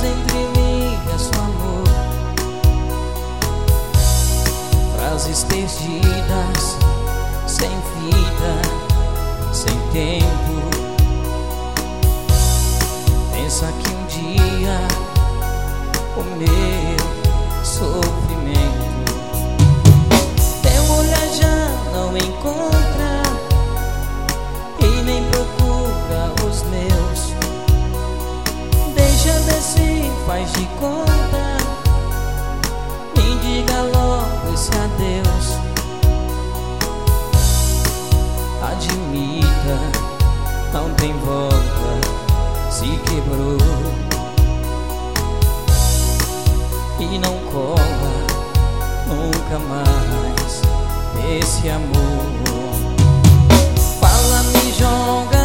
entre linhas o amor, frases perdidas, sem vida, sem tempo. Pensa que um dia o meu sofrimento teu olhar já não encontra e nem procura os meus. Deixa ver se faz de conta, me diga logo esse adeus. Admita, não tem volta, se quebrou e não cola nunca mais esse amor. Fala, me joga